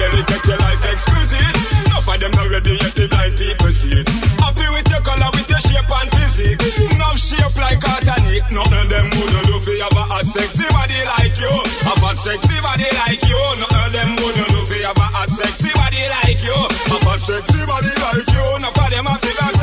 delicate, your life exquisite. Enough of them not ready yet, the blind people see it. Happy with your color, with your shape and physique. Enough shape like Cartanic. None of them wouldn't do for you have a sexy body like you. Have a sexy body like you. None of them wouldn't do for you have a sexy body like you. Have a sexy body like you. Enough of them have figure